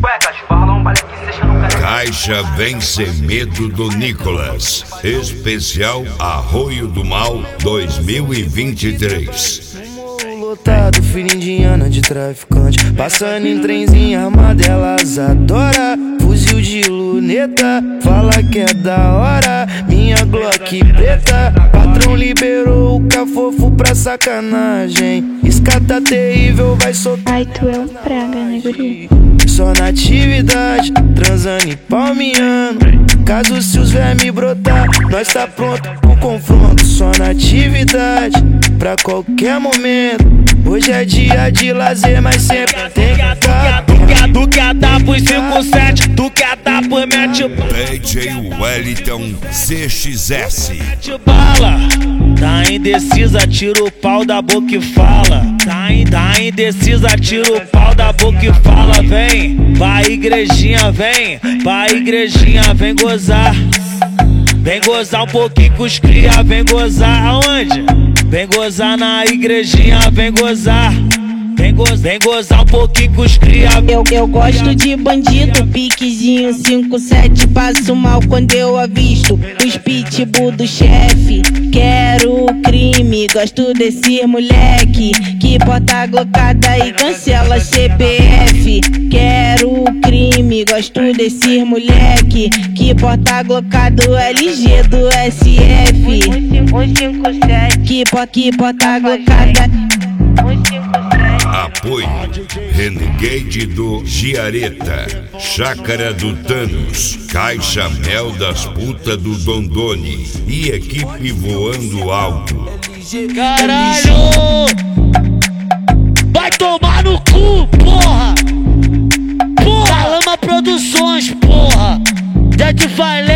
cuecas, vai rolar um baile aqui, cê no careca. Caixa Vem Sem Medo do Nicolas. Especial Arroio do Mal 2023. Lotado, filho indiana de traficante, passando em trenzinho armado, elas adoram. Fuzil de luneta, fala que é da hora. Minha Glock preta, patrão liberou o cafofo pra sacanagem. Escata terrível, vai soltar. Ai, tu é um praga, né, guri? Só na atividade, transando e palmeando. Caso se os vermes brotar, nós tá pronto pro confronto. Só na atividade, pra qualquer momento. Hoje é dia de lazer, mas sempre tem que estar. Tu quer dar pro 57, tu quer dar pro mete DJ Wellington CXS. bala. Tá indecisa, tira o pau da boca e fala. Tá indecisa, tira o pau da boca e fala. Vem, vai igrejinha, vem gozar. Vem gozar um pouquinho com os cria, vem gozar aonde? Vem gozar na igrejinha, vem gozar. Vem gozar um pouquinho com os cria. Eu gosto de bandido, piquezinho 57, passo mal quando eu avisto os pitbull do chefe. Quero crime, gosto desse moleque que bota glocada e cancela CPF. Quero crime, gosto desse moleque que bota glocado LG do SF. 157 que bota glocada. 157 Apoio Renegade do Giareta, Chácara do Thanos, Caixa Mel das Putas do Dondoni e equipe Voando Alto. Caralho! Vai tomar no cu, porra! Porra! Lama Produções, porra! Já te falei.